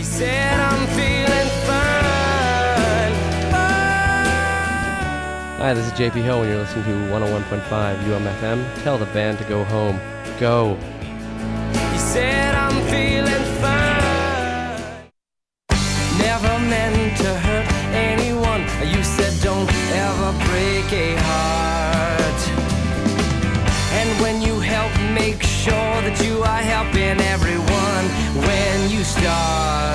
He said I'm feeling fine. Hi, this is JP Hill, and you're listening to 101.5 UMFM. Tell the band to go home. Go. He said I'm feeling fine. Never meant to hurt anyone. You said don't ever break a heart. And when you help, make sure that you are helping everyone when you start.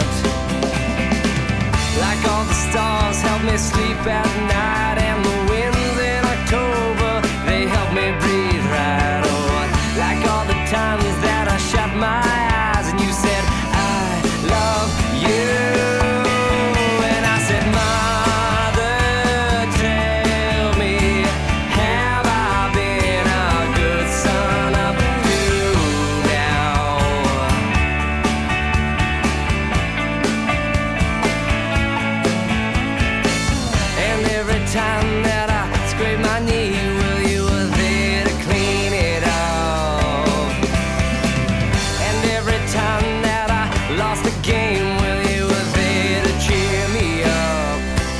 Like all the stars help me sleep at night, and the winds in October, they help me breathe right. Oh, like all the times that I shut my eyes and you said, I love you. And I said, Mother, tell me, have I been a good son up to now? And every time that I scrape my knee, well, you were there to clean it up. And every time that I lost the game, well, you were there to cheer me up.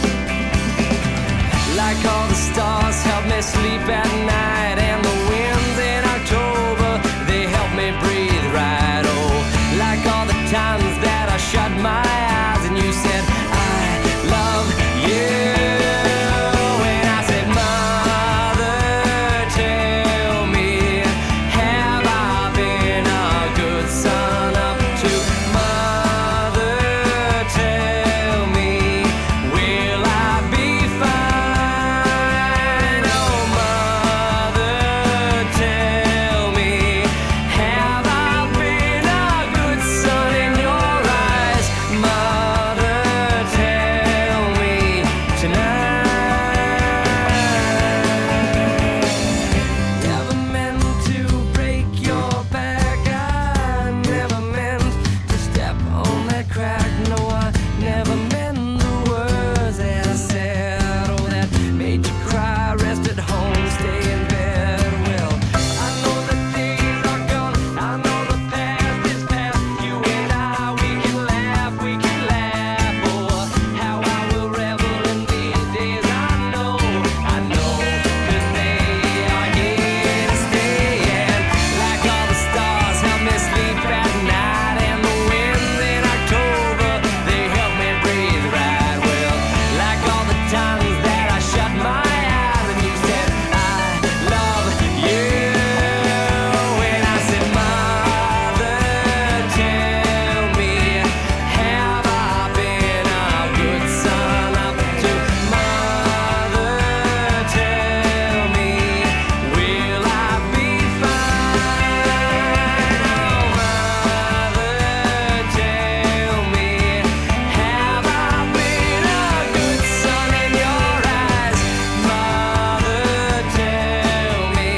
Like all the stars help me sleep at night, and the winds in October, they help me breathe right. Oh, like all the times that I shut my eyes and you said, I love you. And I said, Mother, tell me, have I been a good son up to? Mother, tell me, will I be fine? Oh, Mother, tell me, have I been a good son in your eyes? Mother, tell me tonight. Never meant to break your back. I never meant to step on that crack. No, I never meant the words that I said. Oh, that made you cry. Rest at home, stay in bed. Well, I know the days are gone. I know the past is past. You and I, we can laugh, we can laugh. Oh, how I will revel in these days. I know, 'cause they are here to stay. And like all the stars help me sleep at night, and the winds in October, they help me breathe right. Well, like all the times that I shut my eyes and you said, I love you. And I said, Mother, tell me, have I been a good son up to? Mother, tell me, will I be fine? Oh, Mother, tell me, have I been a good son in your eyes? Mother, tell me,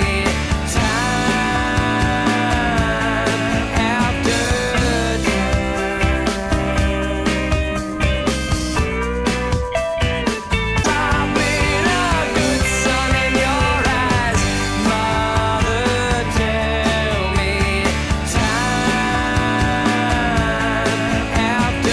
time after I've been a good son in your eyes. Mother, tell me, time after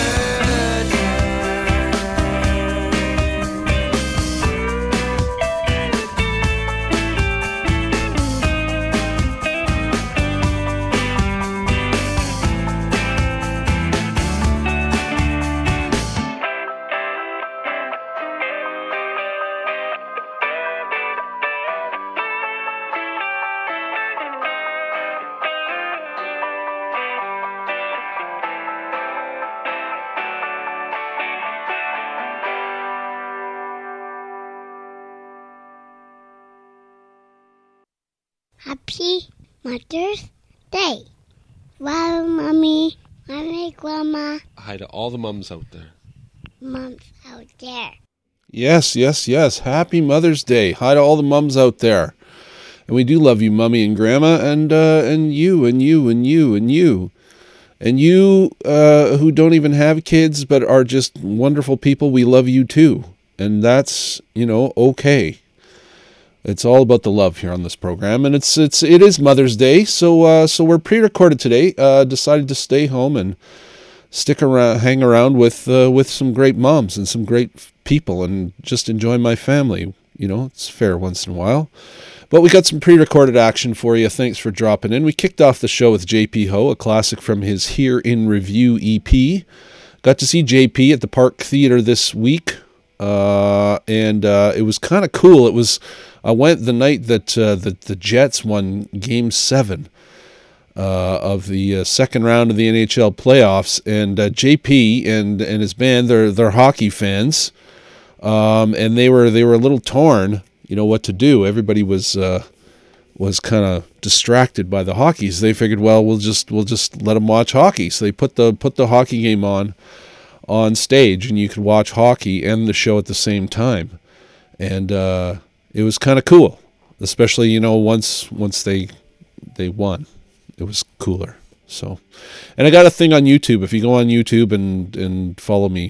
Happy Mother's Day. Wow, Mommy, Grandma, Hi to all the mums out there. Mom's out there. Yes, yes, yes. Happy Mother's Day. Hi to all the mums out there. And we do love you, Mummy and Grandma, and you, and you, and you, and you. And you who don't even have kids but are just wonderful people, we love you too. And that's, okay. It's all about the love here on this program, and it is Mother's Day, so we're pre-recorded today. Decided to stay home and stick around, hang around with some great moms and some great people, and just enjoy my family. You know, it's fair once in a while. But we got some pre-recorded action for you. Thanks for dropping in. We kicked off the show with JP Ho, a classic from his Here in Review EP. Got to see JP at the Park Theater this week, and it was kind of cool. I went the night that the Jets won Game 7 of the second round of the NHL playoffs, and JP and his band, they're hockey fans, and they were a little torn, you know, what to do. Everybody was kind of distracted by the hockey, so they figured, well, we'll just let them watch hockey. So they put the hockey game on stage, and you could watch hockey and the show at the same time, and it was kind of cool, especially, you know, once they won. It was cooler. So, and I got a thing on YouTube. If you go on YouTube and follow me,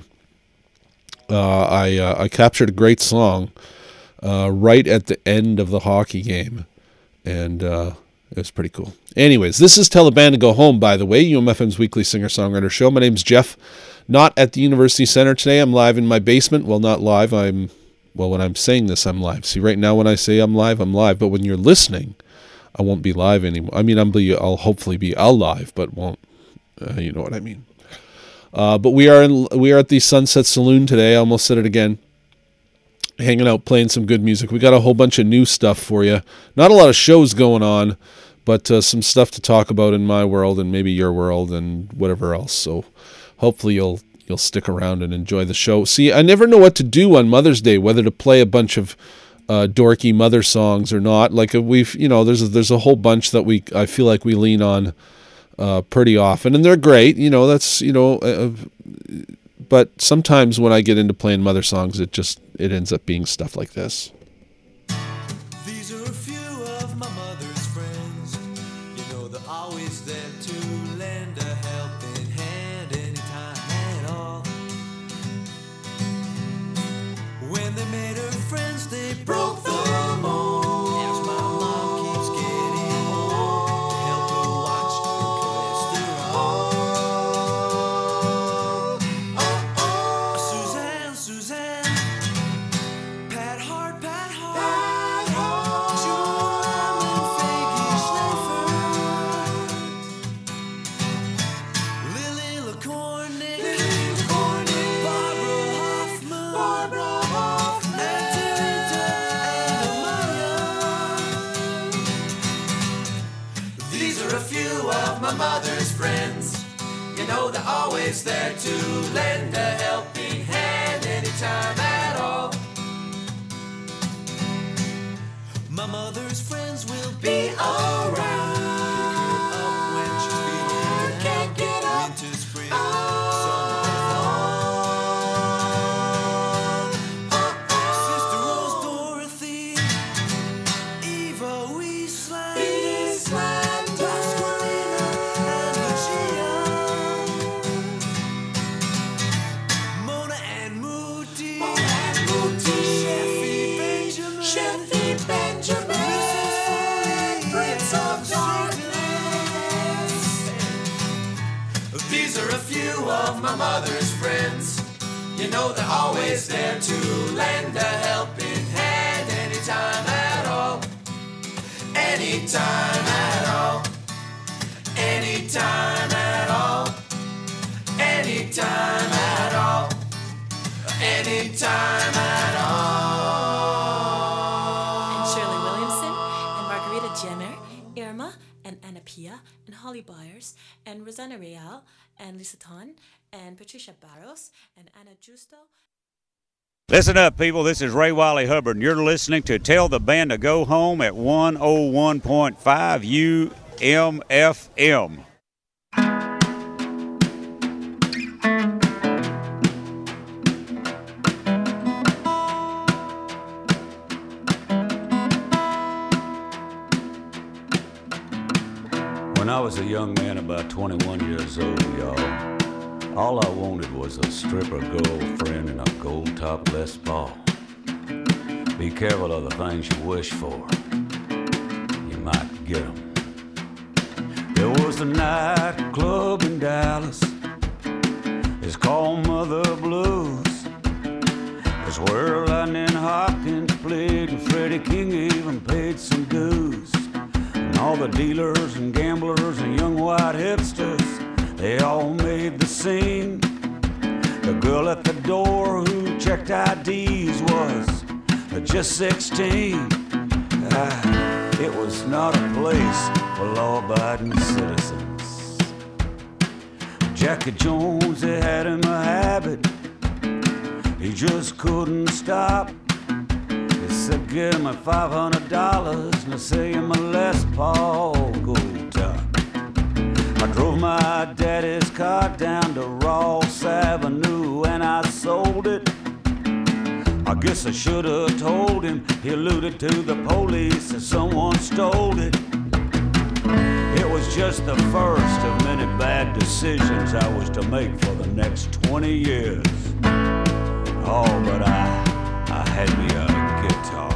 I captured a great song right at the end of the hockey game, and it was pretty cool. Anyways, this is Tell the Band to Go Home, by the way, UMFM's weekly singer-songwriter show. My name's Jeff. Not at the University Center today. I'm live in my basement. Well, not live. When I'm saying this, I'm live. See, right now when I say I'm live, but when you're listening, I won't be live anymore. I mean, I'll hopefully be live, but won't. You know what I mean. But we are at the Sunset Saloon today. I almost said it again. Hanging out, playing some good music. We got a whole bunch of new stuff for you. Not a lot of shows going on, but some stuff to talk about in my world and maybe your world and whatever else. So hopefully you'll stick around and enjoy the show. See, I never know what to do on Mother's Day, whether to play a bunch of dorky mother songs or not. Like there's a whole bunch that I feel like we lean on pretty often, and they're great. You know, that's, you know, but sometimes when I get into playing mother songs, it ends up being stuff like this. These are a few of my mother's friends. You know they're always there to lend a helping hand anytime at all. When they made her friends, they broke the mold. As my mom keeps getting old, to help her watch the cholesterol. Suzanne, Pat Hart, Joanne and Faggy Schleifer, Lily LaCornick, Barbara Hoffman, Angelita and Amaya. These are a few of my mother's friends. You know they're always there to lend a helping hand anytime at all. My mother's friends will be around. Pick her up when she's feeling down. Can't get up. Winter, spring, summer, fall. Sister Rose, Dorothy, Eva Wiesland, Pasqualina and Lucia, Mona and Moody, Sheffy Benjamin, Mrs. Foley, Prince of Darkness. These are a few of my mother's friends. You know they're always there to lend a helping hand anytime at all. Anytime at all. Anytime at all. Anytime at all. Anytime at all. And Shirley Williamson, and Margarita Jenner, Irma, and Anna Pia, and Holly Byers, and Rosanna Real, and Lisa Ton, and Patricia Barros, and Anna Justo. Listen up, people. This is Ray Wiley Hubbard, and you're listening to Tell the Band to Go Home at 101.5 UMFM. When I was a young man, about 21 years old, y'all, all I wanted was a stripper girlfriend and a gold-top Les Paul. Be careful of the things you wish for. You might get them. There was a nightclub in Dallas It's called Mother Blues. It's where Lightning Hopkins played and Freddie King even paid some dues. And all the dealers and gamblers and young white hipsters, they all made the scene. The girl at the door who checked IDs was just 16. It was not a place for law-abiding citizens. Jackie Jones, he had him a habit. He just couldn't stop. He said, give me $500 and I'll sell you my Les Paul Gold Top. I drove my daddy's car down to Ross Avenue and I sold it. I guess I should have told him. He alluded to the police that someone stole it. It was just the first of many bad decisions I was to make for the next 20 years. Oh, but I had me a guitar.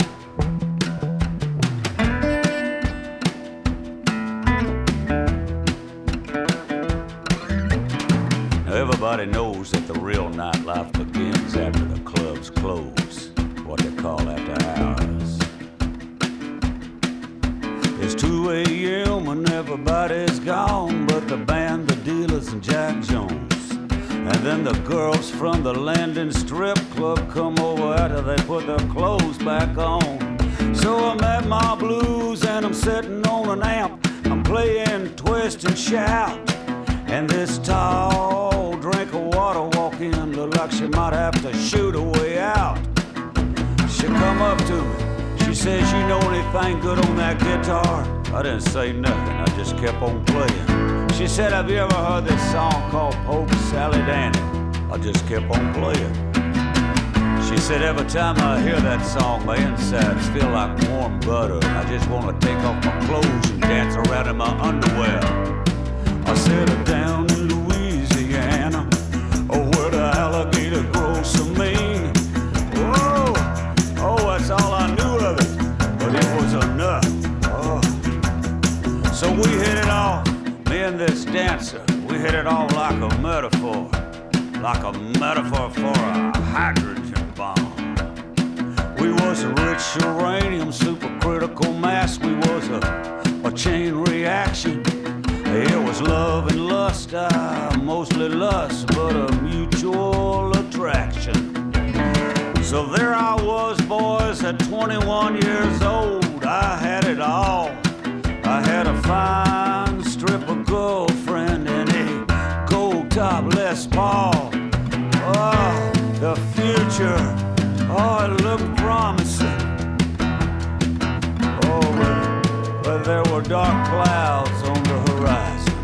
Everybody knows that the real nightlife begins after the clubs close, what they call after hours. It's 2 a.m. and everybody's gone, but the band, the dealers, and Jack Jones. And then the girls from the Landon Strip Club come over after they put their clothes back on. So I'm at my blues and I'm sitting on an amp. I'm playing Twist and Shout. And this tall drink of water walk in, look like she might have to shoot her way out. She come up to me, she says, you know anything good on that guitar? I didn't say nothing, I just kept on playing. She said, have you ever heard this song called Polk Sally Danny? I just kept on playing. She said, every time I hear that song, my insides feel like warm butter. And I just want to take off my clothes and dance around in my underwear. I settled down in Louisiana, where the alligator grows so mean. Whoa, oh, that's all I knew of it, but it was enough. Oh. So we hit it off, me and this dancer. We hit it off like a metaphor for a hydrogen bomb. We was a rich uranium supercritical mass. We was a chain reaction. It was love and lust, mostly lust, but a mutual attraction. So there I was, boys, at 21 years old. I had it all. I had a fine stripper girlfriend and a gold top Les Paul. Oh, the future, oh, it looked promising. Oh, but there were dark clouds on the horizon.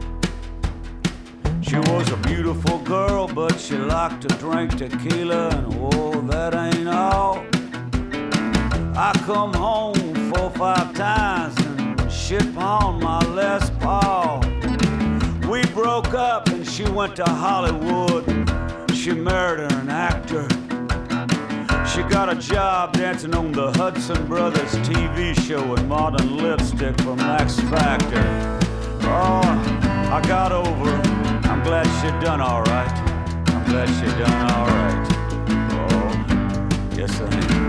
She was a beautiful girl, but she liked to drink tequila, and oh, that ain't all. I come home 4 or 5 times and shit on my Les Paul. We broke up and she went to Hollywood. She married an actor. She got a job dancing on the Hudson Brothers TV show in Modern Lipstick from Max Factor. Oh, I got over her. I'm glad she done all right. I'm glad she done all right. Oh, yes I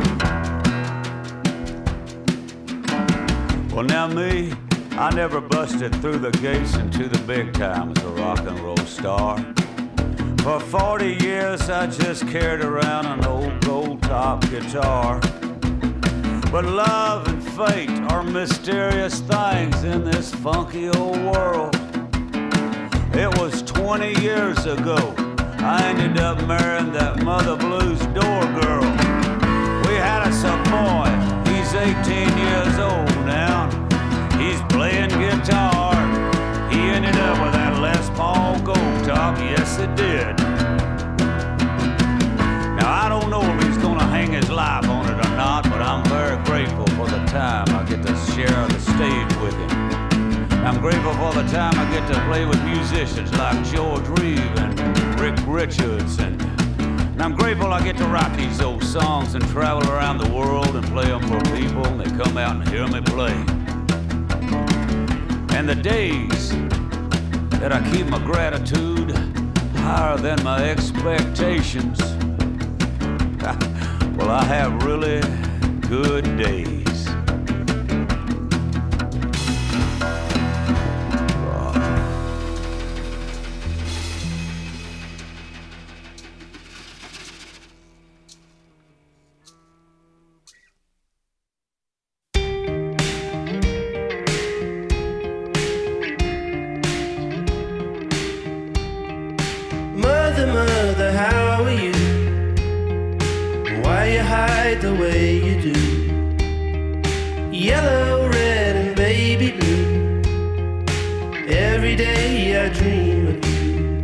am. Well, now me, I never busted through the gates into the big time as a rock and roll star. For 40 years I just carried around an old gold top guitar. But love and fate are mysterious things in this funky old world. It was 20 years ago I ended up marrying that Mother Blues door girl. We had us a boy, he's 18 years old now. He's playing guitar. He ended up with that Les Paul Gold Top, yes it did. Now I don't know if he's gonna hang his life on it or not, but I'm very grateful for the time I get to share the stage with him. I'm grateful for the time I get to play with musicians like George Reeve and Rick Richards, and I'm grateful I get to write these old songs and travel around the world and play them for people, and they come out and hear me play. And the days that I keep my gratitude higher higher than my expectations. Well, I have really good days. Mother, mother, how are you? Why you hide the way you do? Yellow, red, and baby blue. Every day I dream of you.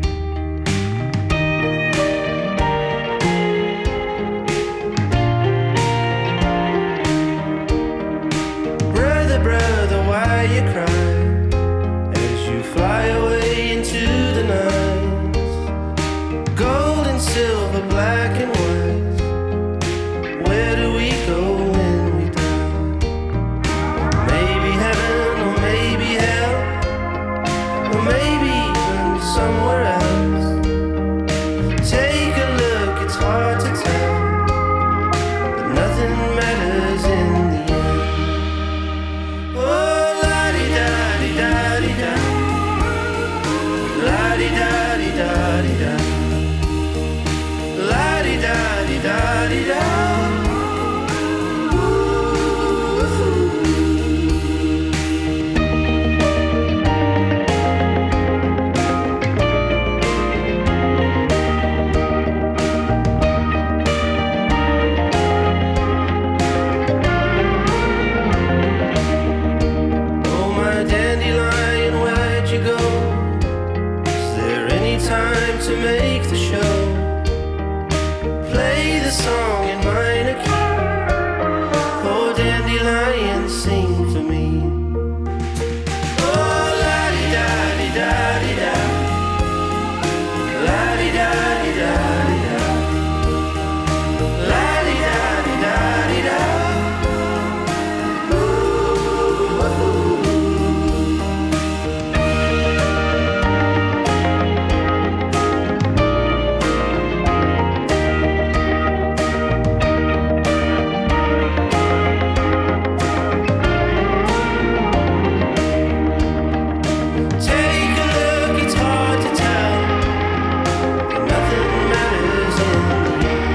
Brother, brother, why you cry as you fly away into the night? Gold and silver, black and white. Where do we go when we die? Maybe heaven or maybe hell, or maybe even somewhere else. Take a look, it's hard to tell, but nothing matters in the end. Oh, la-di-da-di-da-di-da, la-di-da-di-da-di-da, la-di-da-di-da-di-da. Oh, my dandelion, where'd you go? Is there any time to make the show? Play the song in minor key. Oh, dandelion, sing for me. Oh, la-di-da-di-da-di-da, la-di-da-di-da-di-da, la-di-da-di-da-di-da. Take a look, it's hard to tell, but nothing matters in the end.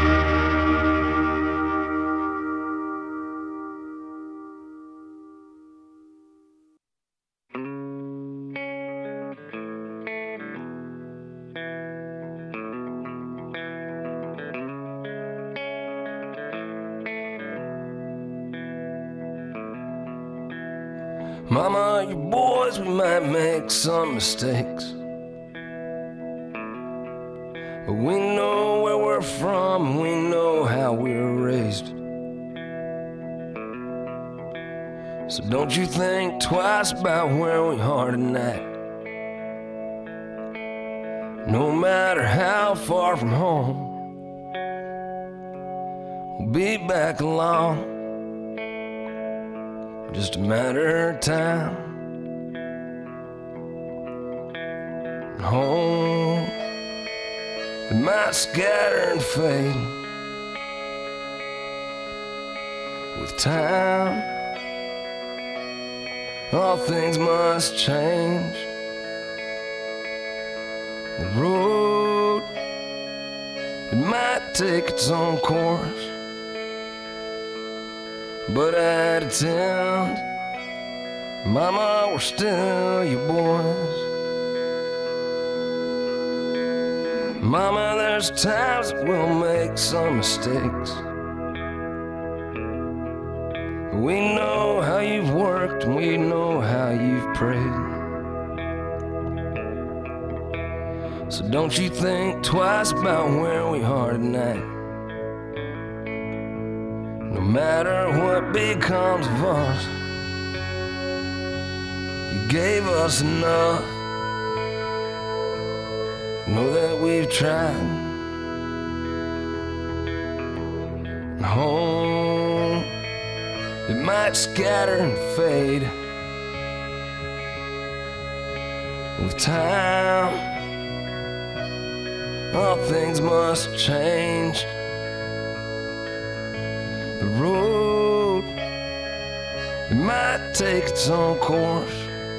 Mama, you boys, we might make some mistakes, but we know where we're from and we know how we were raised. So don't you think twice about where we are tonight. No matter how far from home, we'll be back along. Just a matter of time. Home, it might scatter and fade with time. All things must change. The road, it might take its own course, but at its end, Mama, we're still your boys. Mama, there's times that we'll make some mistakes. We know how you've worked and we know how you've prayed. So don't you think twice about where we are tonight. No matter what becomes of us, you gave us enough. Know that we've tried. Home, it might scatter and fade with time. all things must change. The road, it might take its own course,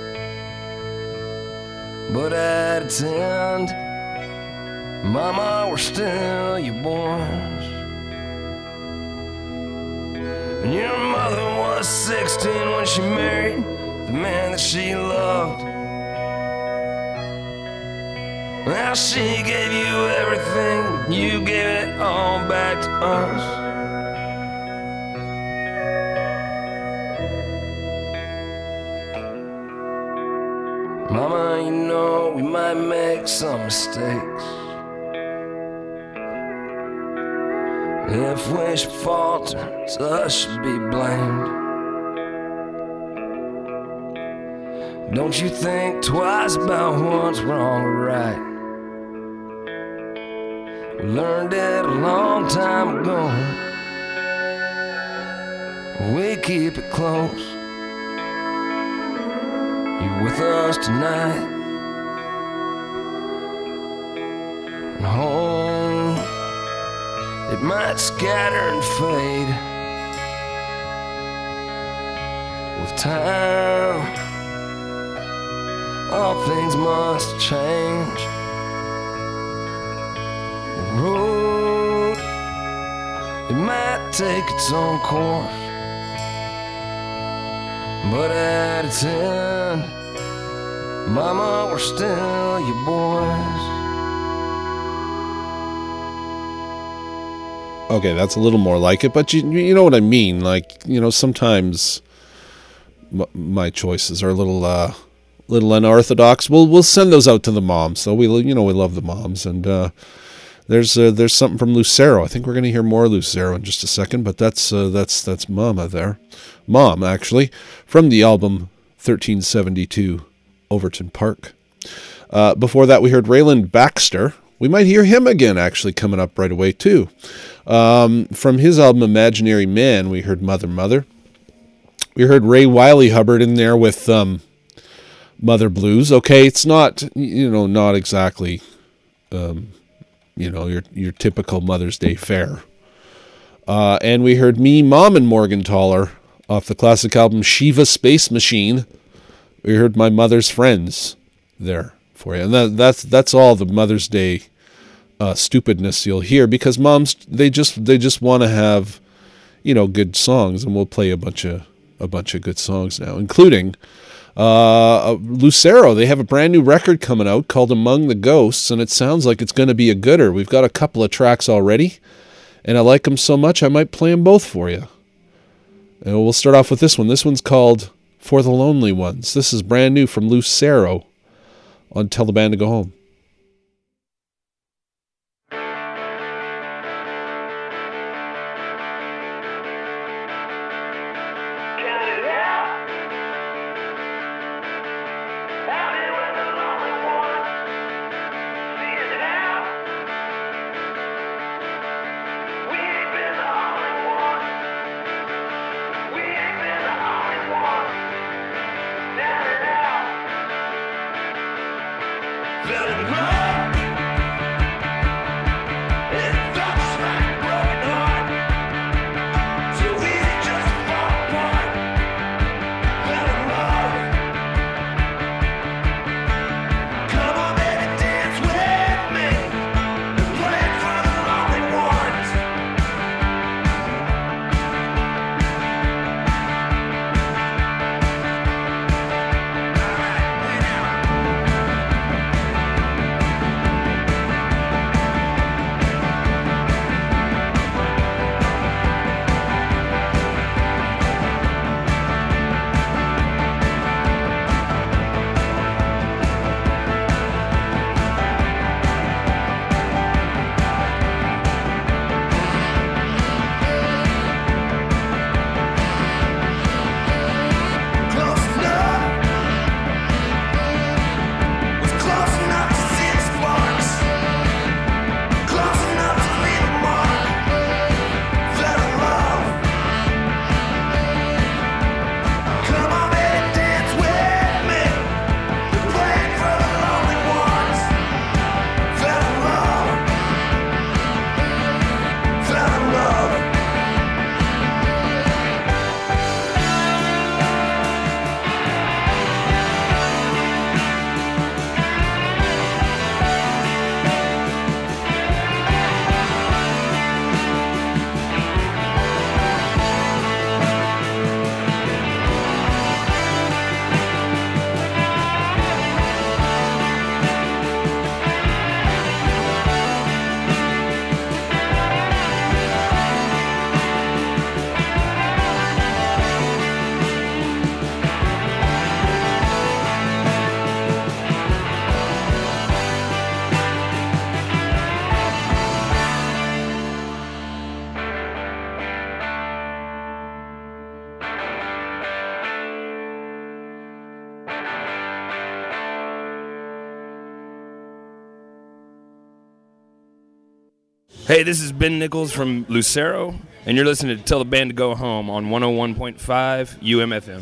but at its end, Mama, we're still your boys. And your mother was 16 when she married the man that she loved. Now she gave you everything, you gave it all back to us. Mama, you know we might make some mistakes. If we should falter, us should be blamed. Don't you think twice about what's wrong or right. We learned it a long time ago. We keep it close. You're with us tonight. And home, it might scatter and fade with time. All things must change. The road, it might take its own course, but at its end, Mama, we're still your boys. Okay, that's a little more like it, but you know what I mean. Like, you know, sometimes my choices are a little unorthodox. We'll send those out to the moms. So we love the moms, and there's something from Lucero. I think we're going to hear more Lucero in just a second, but that's Mama there, Mom actually, from the album 1372, Overton Park. Before that, we heard Rayland Baxter. We might hear him again actually coming up right away too. From his album Imaginary Man, we heard Mother Mother. We heard Ray Wiley Hubbard in there with Mother Blues. Okay, it's not exactly your typical Mother's Day fare. And we heard Me, Mom, and Morgenthaler off the classic album Shiva Space Machine. We heard My Mother's Friends there for you, and that's all the Mother's Day stupidness you'll hear, because moms they just want to have good songs, and we'll play a bunch of good songs now, including Lucero. They have a brand new record coming out called Among the Ghosts, and it sounds like it's going to be a gooder. We've got a couple of tracks already, and I like them so much I might play them both for you. And we'll start off with this one. This one's called For the Lonely Ones. This is brand new from Lucero on Tell the Band to Go Home. Better Hey, this is Ben Nichols from Lucero, and you're listening to Tell the Band to Go Home on 101.5 UMFM.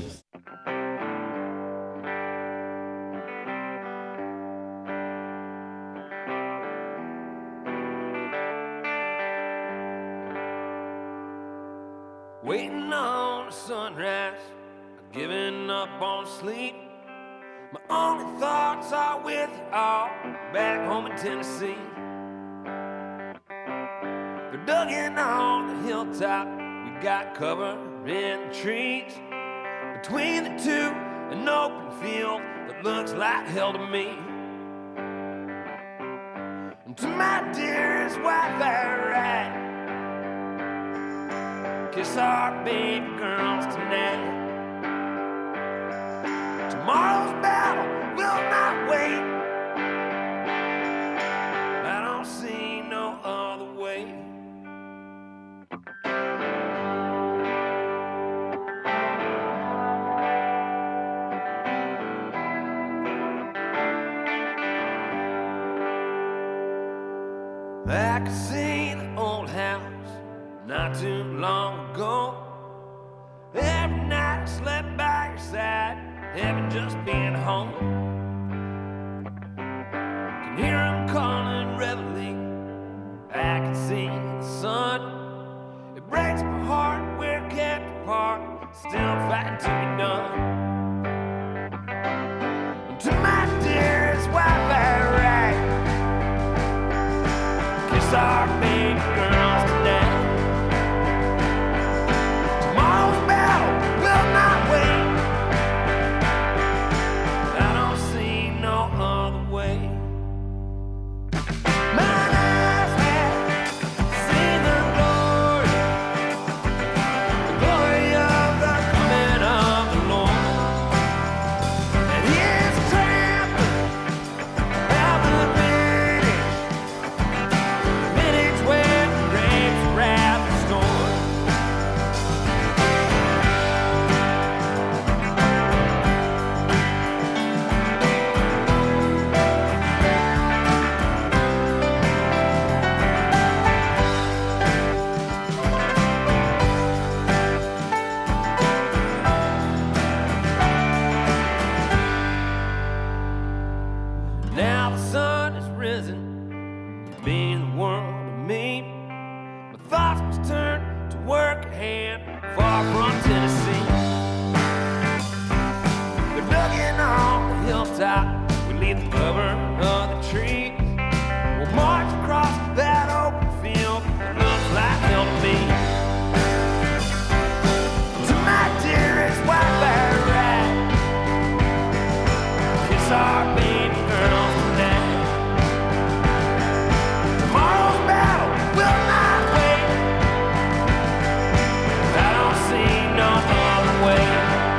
Waiting on sunrise, giving up on sleep. My only thoughts are with all back home in Tennessee. They're dug in on the hilltop, we got cover in the trees. Between the two, an open field that looks like hell to me. And to my dearest wife I write, kiss our baby girls tonight. Tomorrow's battle will not wait. I don't see no other way. I could see the old house not too long ago. Every night I slept by your side, heaven just being home. Can hear them calling reveille, I can see the sun. It breaks my heart, we're kept apart, still fighting to be done. And to my dearest wife I write, kiss our baby girls tonight. Tomorrow's battle will not wait. I don't see no other way. Mine eyes have seen the glory of the coming of the Lord. And He is trampling out the minutes where the grapes wrap the storm. Now the sun has risen, being the world of me. My thoughts must turn to work ahead, far from Tennessee. They're dug in on the hilltop, we leave the cover of the trees. We'll march across that open field, it looks like hell to me. To my dearest wife I write, kiss our baby girls tonight. Tomorrow's battle will not wait. I don't see no other way.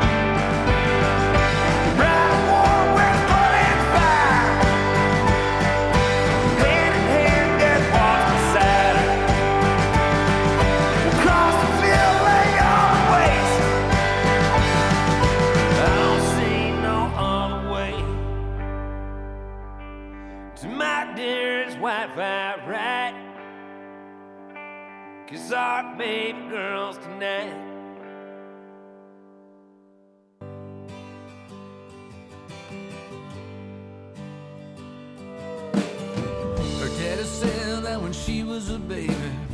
The bride of war wears blood and fire. Hand in hand, death walks beside her. We'll cross the field, lay on the waste. I don't see no other way. To my dearest wife I write, kiss our baby girls tonight. Her daddy said that when she was a baby,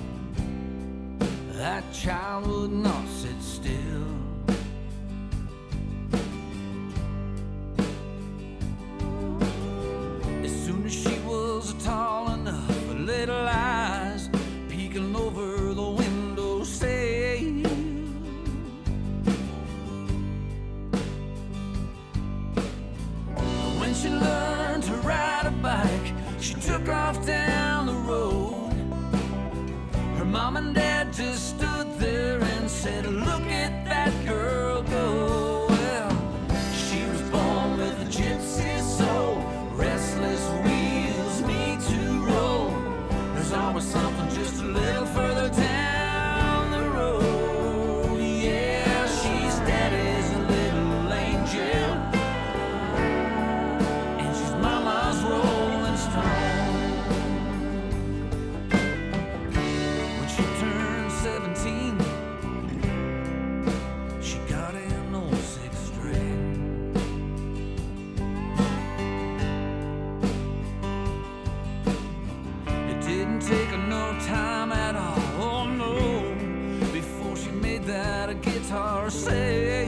that child would not sit still. As soon as she was tall enough, her little eyes peeking over the windowsill. When she learned to ride a bike, she took off down the road. Her mom and dad just stood there and said, "Look at that girl go." Well, she was born with a gypsy soul, restless wheels need to roll. There's always something just a little further down the road. Yeah, she's daddy's little angel, and she's mama's rolling stone. taken no time at all, oh no, before she made that a guitar say.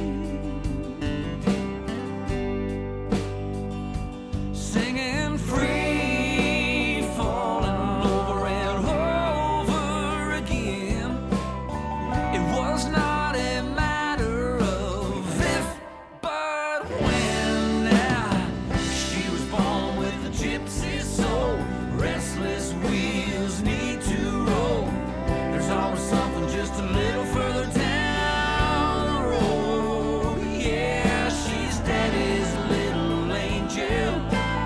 Singing free, falling over and over again. It was not a matter of if, but when. Now, she was born with a gypsy soul. Restless wheels need to roll. There's always something just a little further down the road. Yeah, she's daddy's little angel,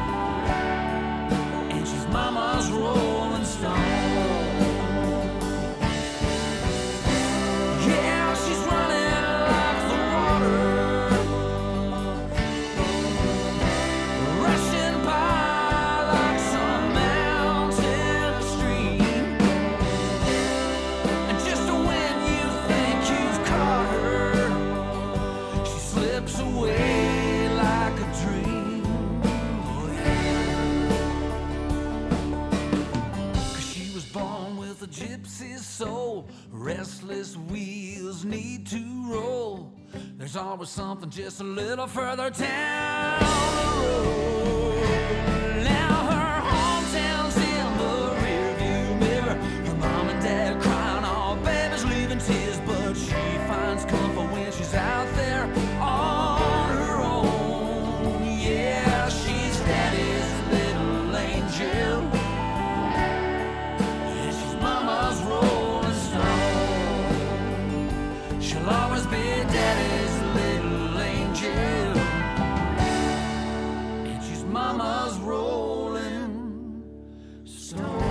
and she's mama's rolling stone. Yeah, she's running like the water, rushing by like some mountain stream. And just when you think you've caught her, she slips away like a dream. Oh, yeah. 'Cause she was born with a gypsy's soul. Restless wheels need to roll. There's always something just a little further down the road. Now her hometown's in the rearview mirror. Her mom and dad crying, all babies leaving tears, but she finds comfort when she's out there on her own. Yeah, she's daddy's little angel, and she's mama's rolling stone. She'll always be daddy's little angel, and she's mama's rolling stone.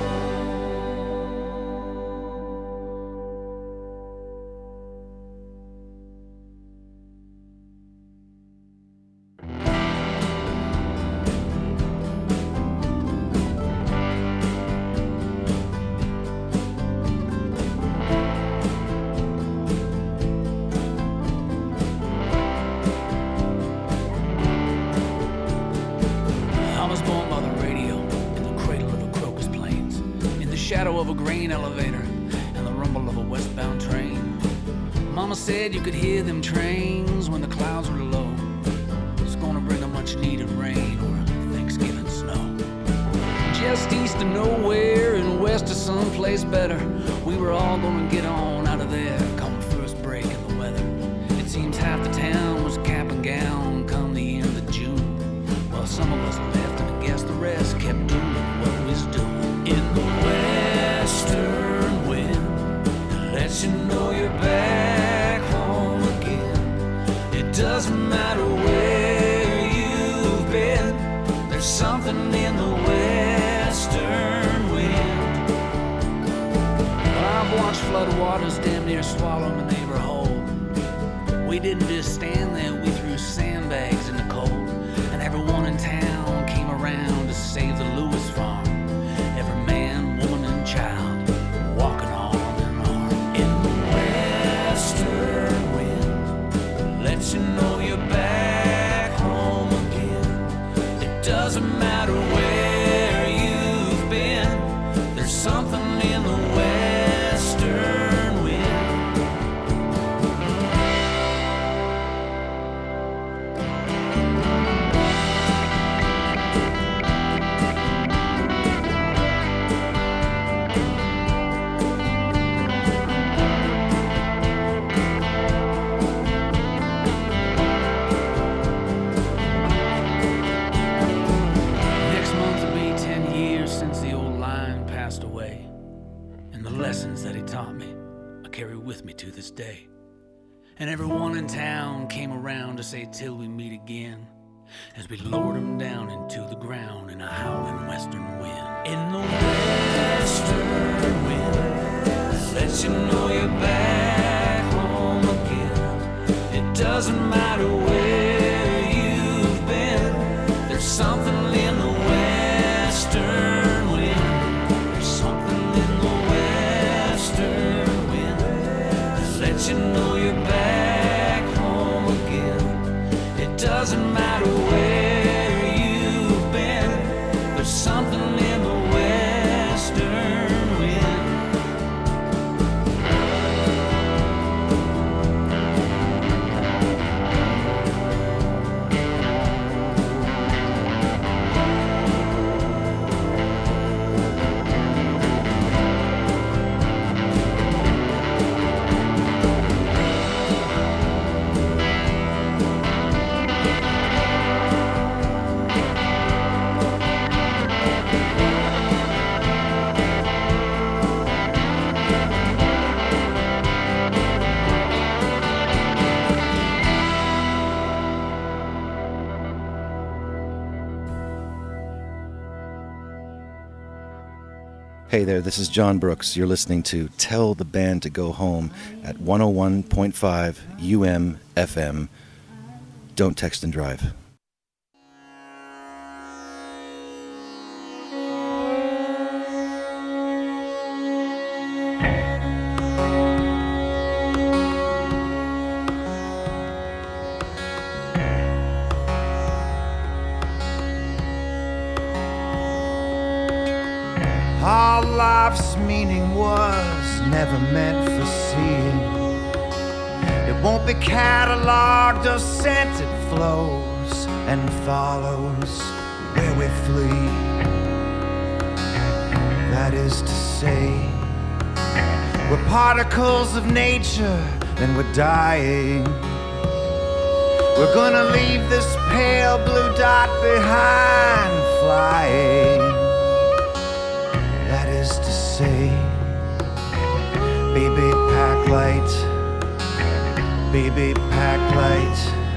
I was born by the radio in the cradle of a crocus plains, in the shadow of a grain elevator and the rumble of a westbound train. Mama said you could hear them trains when the clouds were low. It's gonna bring a much needed rain or Thanksgiving snow. Just east of nowhere and west of someplace better, we were all gonna get on out of there come first break in the weather. It seems half the town was cap and gown come the end of June. Well, some of us left, and I guess the rest kept doing what we was doing. In the western wind, it lets you know you're back home again. It doesn't matter where you've been, there's something in the western wind. Well, I've watched flood waters damn near swallow my neighbor whole. We didn't just stand there, we threw sandbags in the cold. And everyone in town came around to save the Lewis farm. Every man, woman, and child walking arm in arm. In the western wind, lets you know you're back home again. It doesn't matter where you've been, there's something in the western wind. Next month will be 10 years since the old lion passed away, and the lessons that he taught me I carry with me to this day. And everyone in town came around to say till we meet again, as we lowered him down into the ground in a howling western wind. In the western wind, lets you know you're back home again. It doesn't matter where you've been, there's something in the western wind. There's something in the western wind that lets you know you're back home again. It doesn't matter where you've been, there's something in the western Hey there, this is John Brooks. You're listening to Tell the Band to Go Home at 101.5 UM FM. Don't text and drive. Our life's meaning was never meant for seeing. It won't be catalogued or sent, it flows and follows where we flee. That is to say, we're particles of nature and we're dying. We're gonna leave this pale blue dot behind flying. That is to say, baby pack light, baby pack light.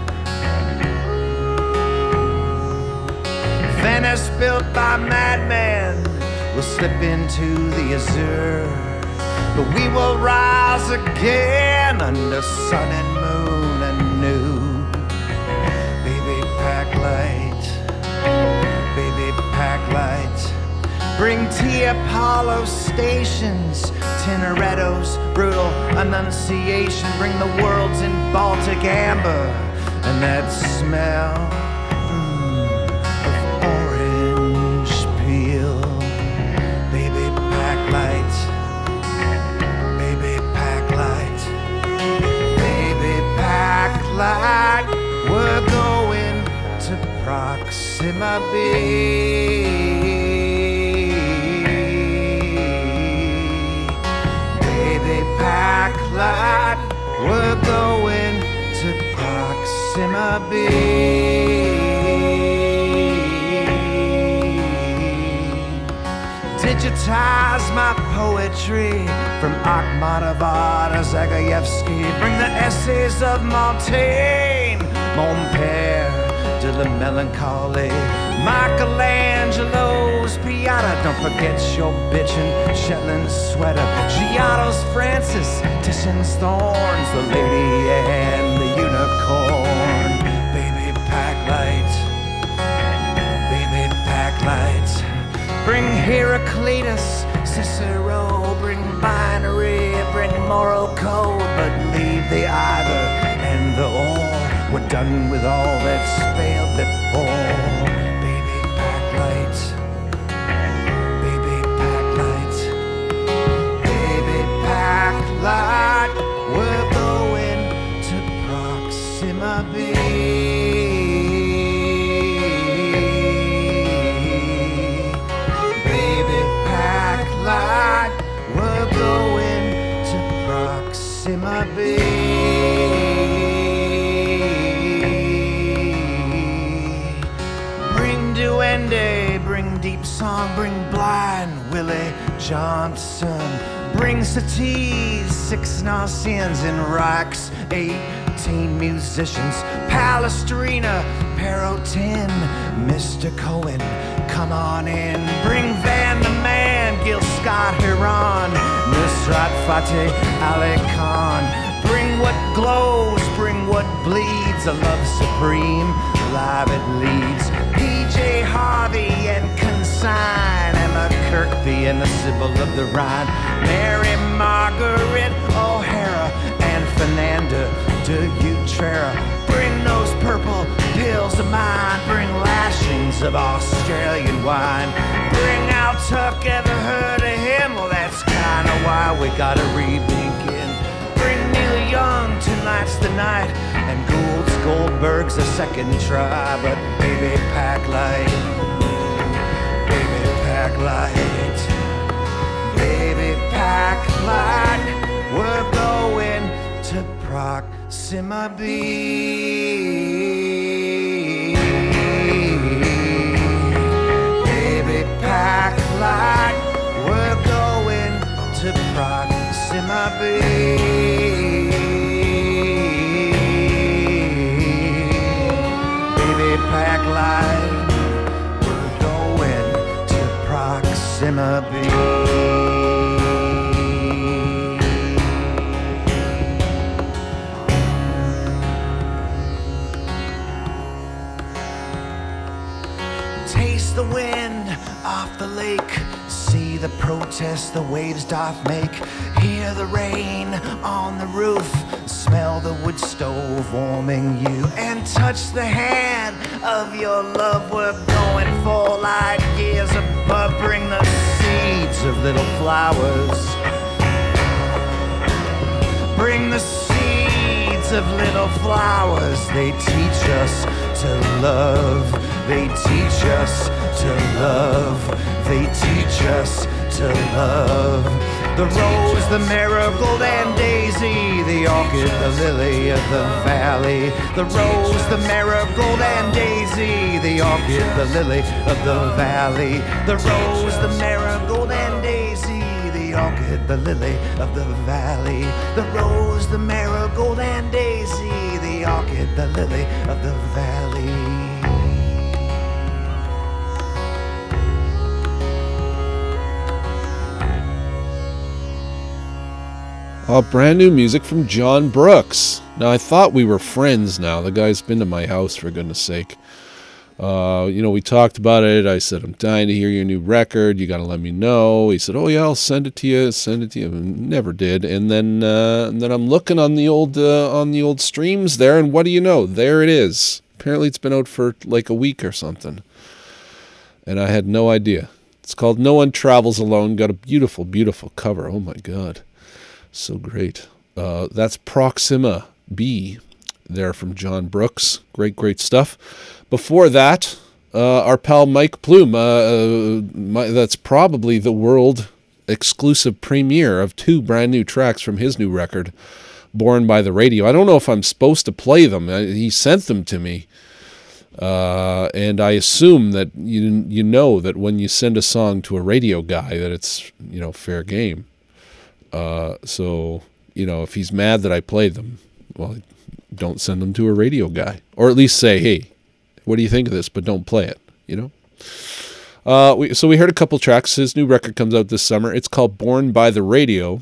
Venice built by madmen will slip into the azure, but we will rise again under sun and moon anew. Baby pack light, baby pack light. Bring tea Apollo stations, Tintoretto's brutal annunciation. Bring the world's in Baltic amber and that smell of orange peel. Baby pack light, baby pack light, baby pack light. We're going to Proxima B. Pack light, we're going to Proxima B. Digitize my poetry from Akhmatova to Zagayevsky. Bring the essays of Montaigne, Mon Père de la Melancholie, Michelangelo's Pieta. Don't forget your bitchin' Shetland sweater, Giotto's Francis, Titian's Thorns, the Lady and the Unicorn. Baby pack light, baby pack light. Bring Heraclitus, Cicero, bring binary, bring moral code, but leave the either and the or. We're done with all that's failed before. Baby pack light, baby pack light, baby pack light. We're going to Proxima B. Baby pack light. We're going to Proxima B. Bring deep song, bring blind Willie Johnson. Bring Satie's 6 Narcians in Rocks, 18 musicians. Palestrina, Perrotin, Mr. Cohen, come on in. Bring Van the Man, Gil Scott Heron, Nusrat Fateh Ali Khan. Bring what glows, bring what bleeds, a love supreme, live it leads. PJ Harvey and Consign, Emma Kirkby and the Sybil of the Rhine, Mary Margaret O'Hara and Fernanda de Utrera. Bring those purple pills of mine, bring lashings of Australian wine. Bring out Tuck, ever heard of him? Well, that's kinda why we gotta re-begin. Bring Neil Young, tonight's the night, and Goldberg's a second try. But baby pack light, baby pack light, baby pack light. We're going to Proxima B. Baby pack light. We're going to Proxima B. Pack light, we're going to Proxima be. Taste the wind off the lake, see the protest the waves doth make, hear the rain on the roof, smell the wood stove warming you, and touch the hand of your love. We're going for like years above. Bring the seeds of little flowers, bring the seeds of little flowers. They teach us to love, they teach us to love, they teach us to love. The rose, the marigold and daisy, the orchid, the lily of the valley. The rose, the marigold and daisy, the orchid, the lily of the valley. The rose, the marigold and daisy, the orchid, the lily of the valley. The rose, the marigold and daisy, the orchid, the lily of the valley. Brand new music from John Brooks. Now, I thought we were friends now. The guy's been to my house, for goodness sake. We talked about it. I said, I'm dying to hear your new record. You got to let me know. He said, oh, yeah, I'll send it to you. Never did. And then I'm looking on the old streams there, and what do you know? There it is. Apparently it's been out for like a week or something. And I had no idea. It's called No One Travels Alone. Got a beautiful, beautiful cover. Oh, my God. So great. That's Proxima B there from John Brooks. Great, great stuff. Before that, our pal Mike Plume. That's probably the world exclusive premiere of 2 brand new tracks from his new record, Born by the Radio. I don't know if I'm supposed to play them. He sent them to me. And I assume that you know that when you send a song to a radio guy that it's, fair game. So, if he's mad that I played them, well, don't send them to a radio guy. Or at least say, hey, what do you think of this? But don't play it, So we heard a couple tracks. His new record comes out this summer. It's called Born by the Radio.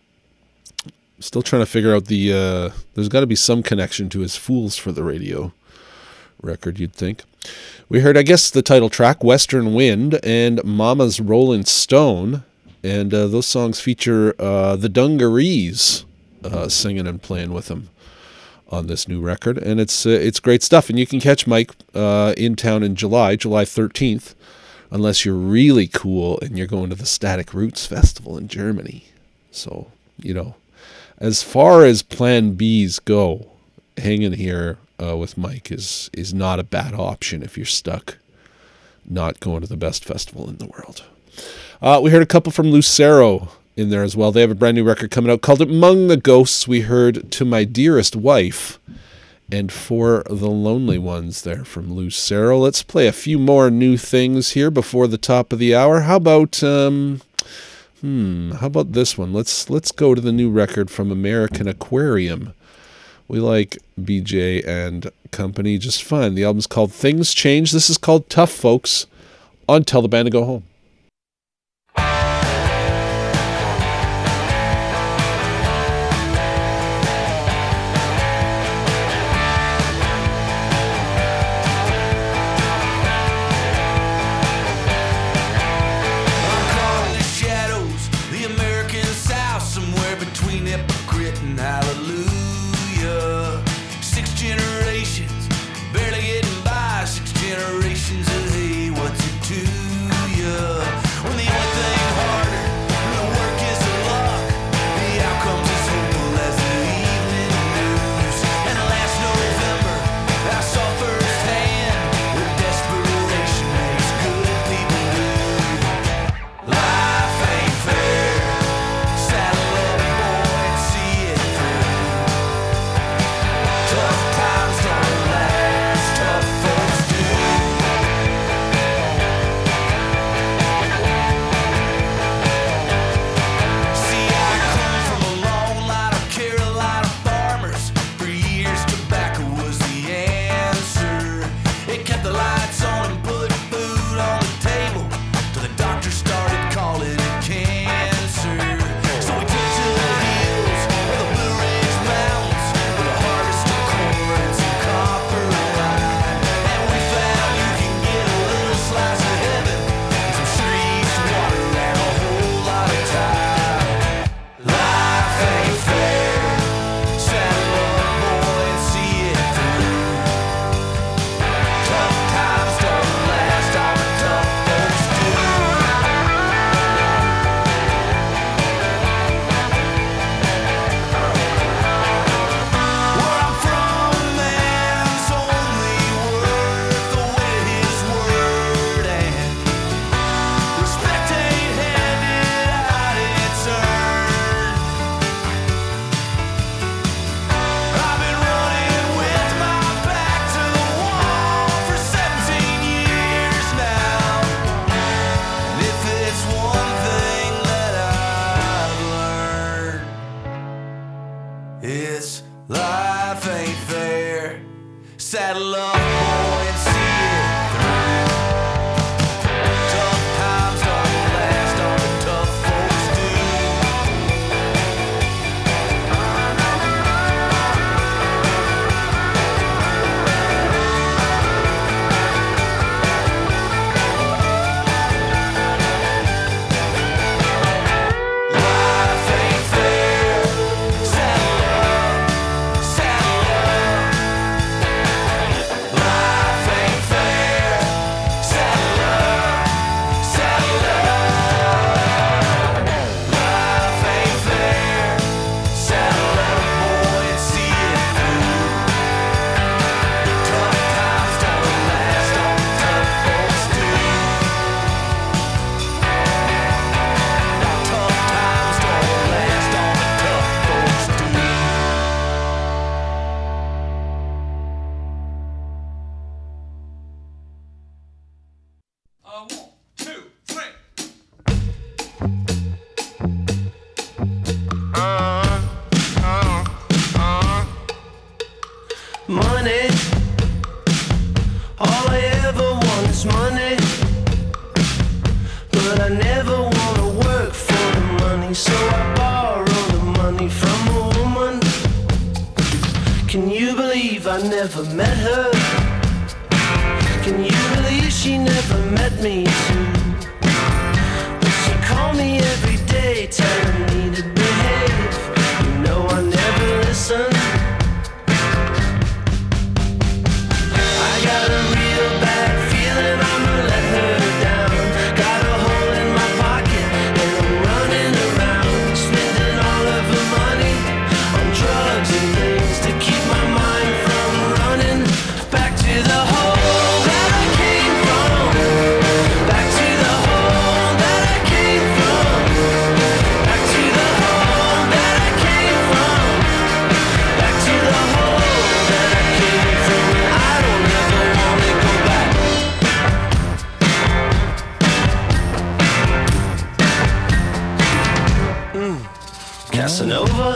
Still trying to figure out there's got to be some connection to his Fools for the Radio record, you'd think. We heard, I guess, the title track, Western Wind, and Mama's Rollin' Stone. And those songs feature the Dungarees singing and playing with him on this new record. And it's great stuff. And you can catch Mike in town in July 13th, unless you're really cool and you're going to the Static Roots Festival in Germany. So, as far as plan Bs go, hanging here with Mike is not a bad option if you're stuck not going to the best festival in the world. We heard a couple from Lucero in there as well. They have a brand new record coming out called Among the Ghosts. We heard To My Dearest Wife and For the Lonely Ones there from Lucero. Let's play a few more new things here before the top of the hour. How about this one? Let's go to the new record from American Aquarium. We like BJ and company just fine. The album's called Things Change. This is called Tough Folks on Tell the Band to Go Home. Barely getting by, 6 generations of hey, what's it to you? Saddle up, boy, and see it through. Tough times don't last, all the tough folks do. Life ain't fair. Saddle up, saddle up. Life ain't fair. Saddle up, saddle up. Life ain't fair. Saddle up, boy, and see it through. Tough times don't last, all the tough folks do. Tough times don't last, all the tough folks do. 1, 2, 3. Money, all I ever want is money. But I never wanna work for the money, so I borrow the money from a woman. Can you believe I never met her? Can you believe she never met me too? But she called me every day telling me to behave. You know I never listen. I got a real bad feeling I'ma let her down. Got a hole in my pocket and I'm running around, spending all of her money on drugs and things to keep my mind from running back to the hole that I came from. Back to the hole that I came from. Back to the hole that I came from. Back to the hole that I came from. I don't ever wanna go back. Casanova,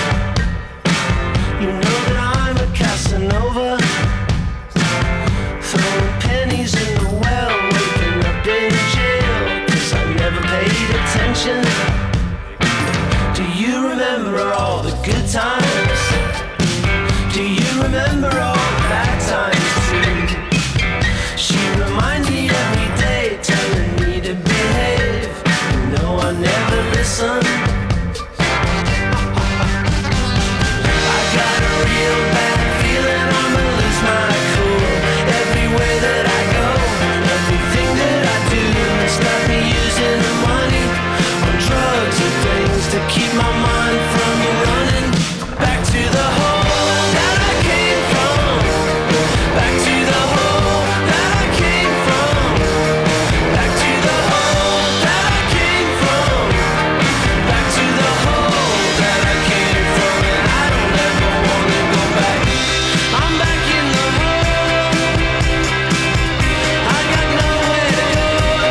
you know that I'm a Casanova. Throwing pennies in the well, waking up in jail, 'cause I never paid attention. Do you remember all the good times? Do you remember all the bad times too? She reminds me every day, telling me to behave. You know I never listen. I got a real bad feeling I'ma lose my cool. Everywhere that I go, everything that I do, start me using the money on drugs and things to keep my mind from running back to the hole that I came from. Back to the hole that I came from. Back to the hole that I came from. Back to the hole that I came from. And I don't ever wanna go back. I'm back in the hole. I got nowhere to go.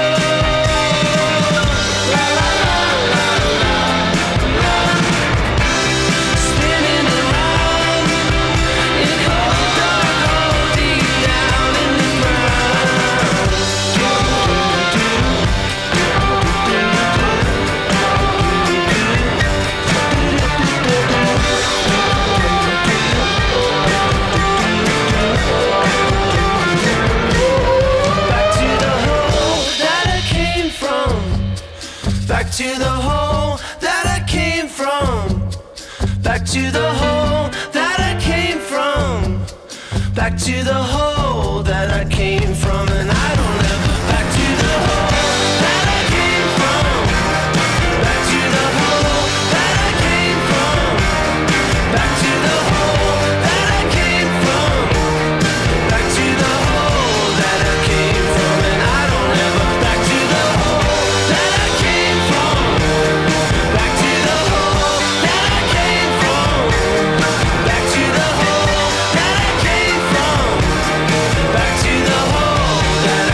La la la la la la. Spinning around in cold dark hole deep down in the ground. Back to the hole that I came from. Back to the hole that I came from. Back to the hole that I came from. Back to the hole that I came from. And I don't ever back to the hole that I came from. Back to the hole that I came from. Back to the hole that I came from. Back to the hole that I came from. And I don't ever back to the hole that I came from. Back to the hole that I came from. Back to the hole that I came from. Back to the hole that I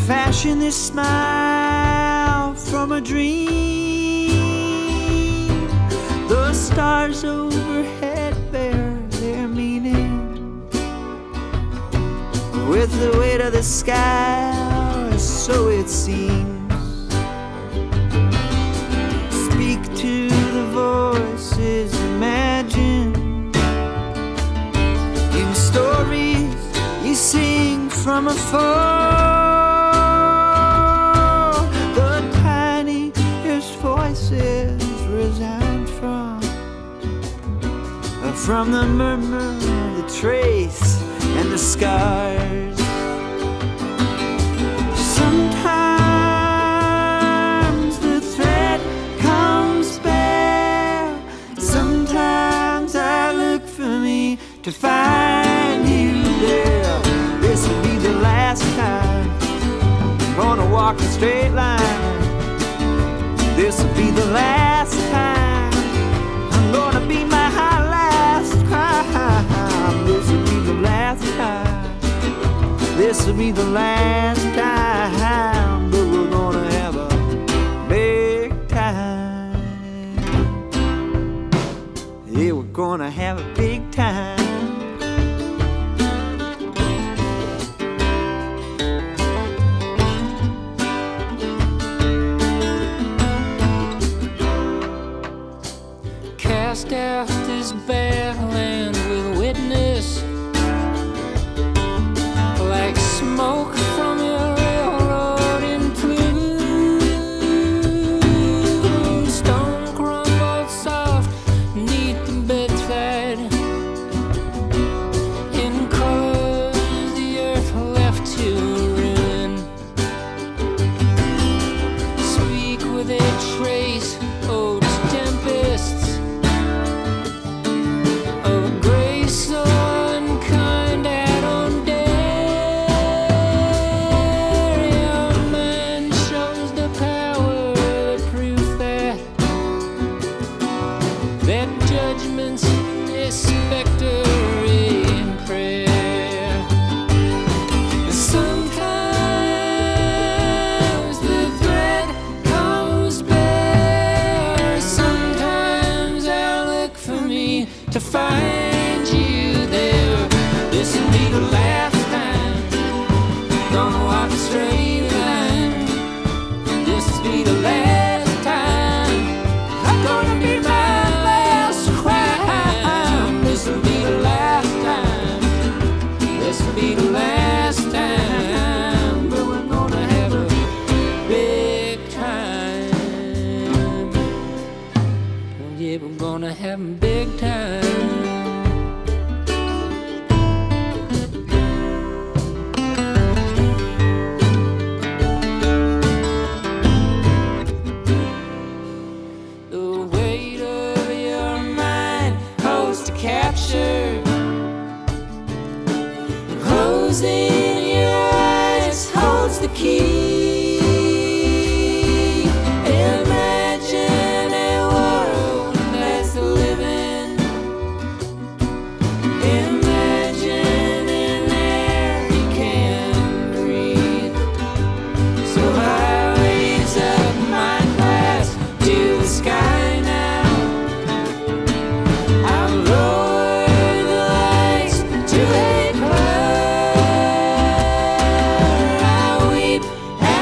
fashion this smile from a dream. The stars overhead bear their meaning with the weight of the sky, so it seems. Speak to the voices imagined in stories you sing from afar. The tiniest voices resound from the murmur, the trace, and the scars. Sometimes the thread comes bare. Sometimes I look for me to find you there. This will be the last time I'm gonna walk a straight line. This will be the last time I'm gonna be my last crime. This will be the last time. This will be the last time. But we're gonna have a big time. Yeah, we're gonna have a big time. Cast out this badland with witness, like smoke from a railroad in plume. Stone crumbled soft neath the bedside, in colors the earth left to ruin. Speak with a trace, oh, tempests of grace so unkind I don't dare. Your mind shows the power, the proof that judgment's a specter in prayer. Sometimes the thread comes bare. Sometimes I look for me to find you there. This will be the last time gonna walk a straight line. This will be the last time I'm gonna be my last crime. This will be the last time. This will be the last time. But we're gonna have a big time. Yeah, we're gonna have a big time. The weight of your mind holds to capture. Closing your eyes holds the key. Imagine a world that's living. Imagine an air you can breathe. So I raise up my glass to the sky now. I'll lower the lights to a blur. I weep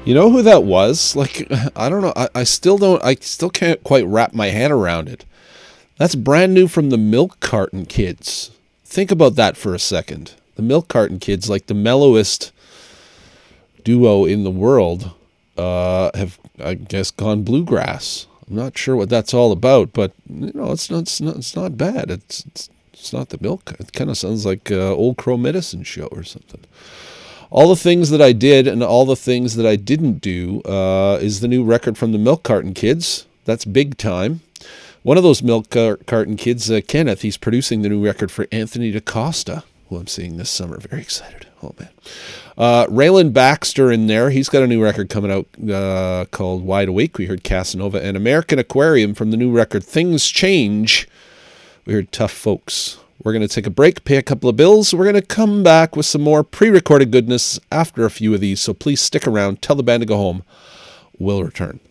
You know who that was? Like, I don't know. I still can't quite wrap my head around it. That's brand new from the Milk Carton Kids. Think about that for a second. The Milk Carton Kids, like the mellowest duo in the world, have, I guess, gone bluegrass. I'm not sure what that's all about, but you know, it's not bad. It's not the Milk. It kind of sounds like Old Crow Medicine Show or something. All the things that I did and all the things that I didn't do is the new record from the Milk Carton Kids. That's big time. One of those Milk Carton Kids, Kenneth, he's producing the new record for Anthony DaCosta, who I'm seeing this summer. Very excited. Oh, man. Raylan Baxter in there. He's got a new record coming out called Wide Awake. We heard Casanova. And American Aquarium from the new record Things Change. We heard Tough Folks. We're going to take a break, pay a couple of bills. We're going to come back with some more pre-recorded goodness after a few of these. So please stick around. Tell the band to go home. We'll return.